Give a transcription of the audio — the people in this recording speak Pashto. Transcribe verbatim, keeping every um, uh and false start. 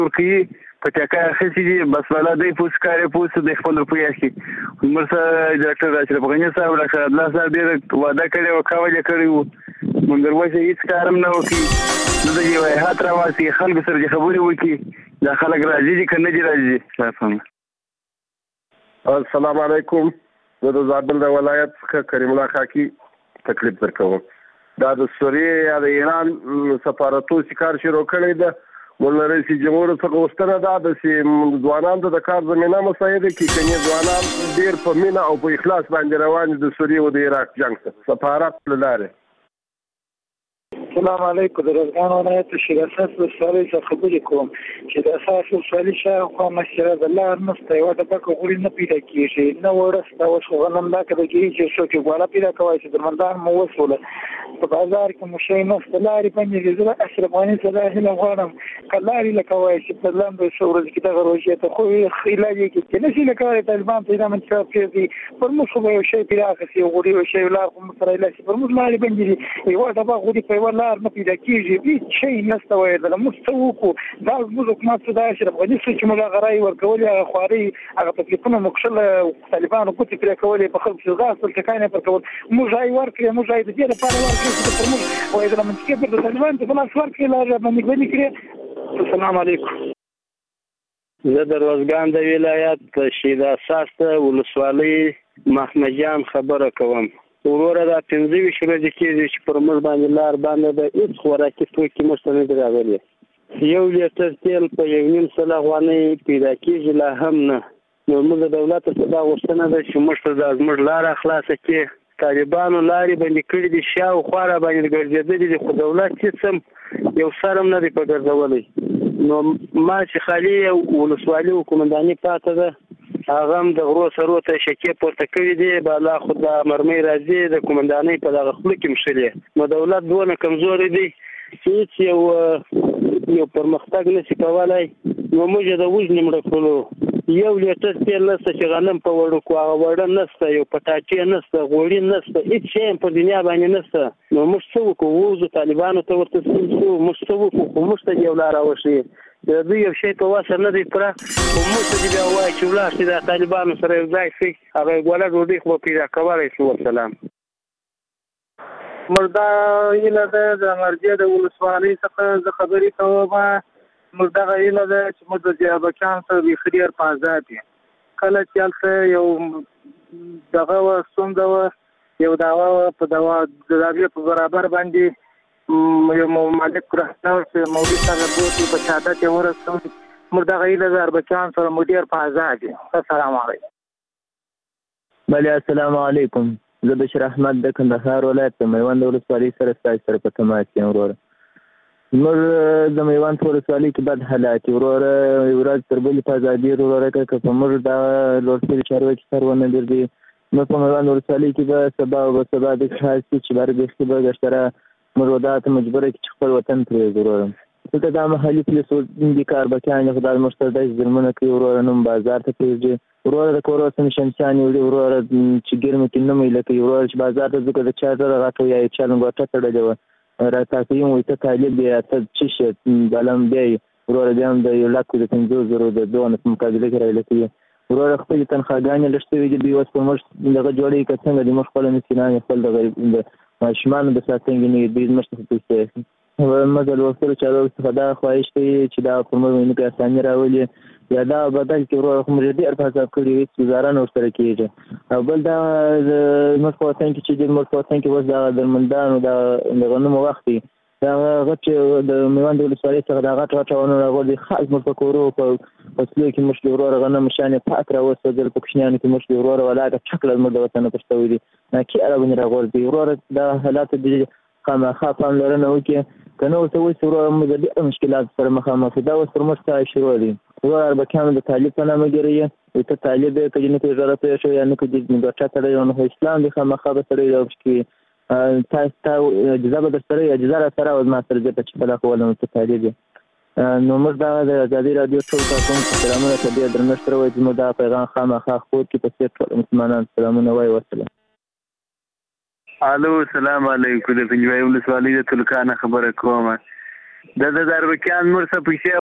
ورکوي په ټکا اخیستي دي بس والا دی پوس کارې پوس د خپل روپۍ اخلي. عمر صاحب ډاکټر اشرف غني صاحب ډاکټر عبدالله صاحب ډېر واده کړی و کاول یې کړی و مګر وجه هېڅ کار هم نه وکړي. دلته یو هیات راواسي خلکو سره چې خبرې وکړي دا خلک راځي دي که نه دي راځي. السلام علیکم. زه د زابل د ولایت څخه کریم الله خاکي تکلیف درکوم. دا د سوریې یا د ایران سفارتو چې کار شروع کړی ده مولا رئیس جمهور څخه غوښتنه دا ده چې ځوانان ته د کار زمینه مساعده کړي. کنې ځوانان ډېر په مینه او په اخلاص باندې روان دي د سوریې او د عراق جنګ ته سفارت له لارې. السلام علیکم. د روزګان ولایت شیر اساس ولسوالۍ څخه خبرې کوم چې د اساس ولسوالۍ شاوخوا مسجد د لار نسته یوه ډبکه غوړي نه پیدا کېږي نه وړه شته. اوس خو غنم دا که د ګیري چې څوک یې ګواله پیدا کوی چې درمندان مو وسوله په بازار کې مو شی نسته لارې باندې زه اشرف غني ته دا هیله غواړم که لارې لکه وایي چې په لاندې څو ورځې کې دغه روژې ته خو علاج یې کړي چې نه شي لکولی طالبان پیدا منتخب کړي پر موږ خو به یو شی پیدا کړي غوړي یو شی لار خو موږ سره علاج شي پر موږ لارې باندې دي یوه ډبه غوړي په یوه لار نه پیدا کېږي هېڅ شی نشته ویدله. موږ څه وکړو دا زموږ حکومت څه دا اشرف غني څه چې موږ هغه رایې ورکولې هغه خوارۍ هغه تکلیفونه مو کښل طالبانو ګوتې پرې کولې په خلکو چې ځغاستل ټکان یې پر کول موږ رایې ورکړې موږ رایې د دې لپاره ورکړې چې پر موږ ویدله منطقې پر د طالبانو ته په لاس ورکړې لار باندې ګونې کړې. السلام علیکم. زه د روزګان د ولایت د شیر اساس ولسوالۍ محمد جان خبره کوم. وروره دا پنځه ویشت ورځې کېږي چې پر موږ باندې لار باندې د هېڅ خوراکي توکي موږ ته نه دي راغلي. یو لیټر تیل په یو نیم سل افغانۍ پیدا کېږي لا هم نه. نو موږ د دولت څخه دا غوښتنه ده چې موږ ته دا زموږ لاره خلاصه کړي. طالبانو لارې باندې کړي دي شاوخوا را باندې ګرځېدلي دي خو دولت هېڅ هم یو سر هم نه دی په ګرځولی. نو ما چې خالي ولسوالي وکومنداني پاته ده هغه هم د غرو سرو ته شکې پورته کړي دي بالا خو د مرمۍ راځي د کومندانۍ په دغه خوله کې مښلي. نو دولت دونه کمزوری دی چې هېڅ یو یو پرمختګ نشي کولی. نو موږ یې د وژنې مړه کړلو. یو لیټر تیل نشته چې غنم په وړو کړو هغه وړه نشته یو پټاټې نشته غوړي نشته هېڅ شی هم په دنیا باندې نشته. نو موږ څه وکړو ووځو طالبانو ته ورته تسلیم شو موږ څه وکړو خو موږ ته یو لاره وښیي د دوی یو شی په وسه نه دی پوره خو موږ ته دې بیا ووایي چې ولاړ شي د طالبانو سره یو ځای شي هغه یې ګوله ډوډۍ خو به پیدا کولی شو. والسلام. موږ دا هیله ده د مرجې د ولسوالۍ څخه زه خبرې کوم. موږ دغه هیله ده چې موږ د ازربایجان سره بیخي ډېر په آزاد یو. کله چې هلته یو دغه وه ستونزه وه یو دعوه وه په دوا د دعوې په برابر باندې یو مالک رهنه چې مولوي صاحب بوتي په شهادت یې ورسوي. موږ دغه هیله د ازربایجان سره موږ ډېر په آزاد یو. السلام علیکم. بله السلام علیکم. زه بشیر احمد د کندهار ولایت د میوند ولسوالۍ سره ستاسو سره په تماس یم. وروره موږ د میوند ولسوالۍ کې بد حالات وروره یو ورځ تر بلې په ازادي وروره که په موږ دا لوړ شوي چارواکي سر ونه ګرځي نو په میوند ولسوالۍ کې به سبا او به سبا داسې حال شي چې بر بیخي به ګشتره موږ به دا ته مجبوره کړي چې خپل وطن پرېږدو. وروره دلته دا محلي پولیسو دي کاربکیان دي خو دا زموږ سره داسې ظلمونه کوي. وروره نوم بازار ته پرېږدي وروره د کور اوسنې شمشانې وړي وروره چې ګرمه کې نه میله کوي. وروره چې بازار ته ځو که د چا سره غټه یا یې چا لنګوټه تړلې وه راته کوي وایي ته طالب یې ته څه شی بلم بیا یې وروره بیا هم د یو لکو د پنځو زرو د دونه په مقابله کې رایله کوي. وروره خپلې تنخواګانې لږ شوي دي دوی اوس په موږ دغه جوړوي که څنګه دي موږ خپله مسکینان یې خپل دغه د ماشومانو د ساتنګې نه دوی زموږ څخه پیسې اخلي. موږ د لوستلو چارواکو څخه دا خواهش کوي چې دا پر موږ باندې کې اساني راولي یا دا بدل کړي. وروره خو موږ ډېر په حساب کړي هېڅ ګزاره نه ورسره کېږي. او بل دا زموږ په وطن کې چې دی زموږ په وطن کې اوس دغه درمندانو د غنمو وخت دی دا غټ د میوند ولسوالۍ څخه دا غټ غټ ونه راغلي خاص موږ په کورو په فصلو کې موږ د وروره غنم شانې پاک راوسېدل په کوچنیانو کې موږ د وروره ولاکه چکله زموږ د وطن پر شوي دي ناکې را باندې راغورځي. وروره دا حالاتو د خامخا پاملرنه وکړي که نه ورته وایي چې وروره موږ د ډېر مشکلات سره مخامخ یو دا اوس پر موږ څه شروع دي. وروره اربکیانو د طالب په نامه ګیري وایي ته طالب یې که جنې پرې ژړه پرې شوی یا نه که دې ګټه تړی نو خو اسلام دې خامخا به سړی راوش کوي. تاسو ته اجازه به در سره اجازه را سره او ما سره ځکه چې کله خو ولې ته طالب یې نو موږ دا د ازادي راډیو ټول کارکوونکو سلامونه ته ډېر درنښت سره وایو چې موږ دا پیغام خامخا خپور کړي په څېر ټول مسلمانان سلامونه وایو. وسلام. الو السلام علیکم. د پنجوایي ولسوالۍ د تلکانه خبره کوم. دا د اربکیان موږ څه پیسې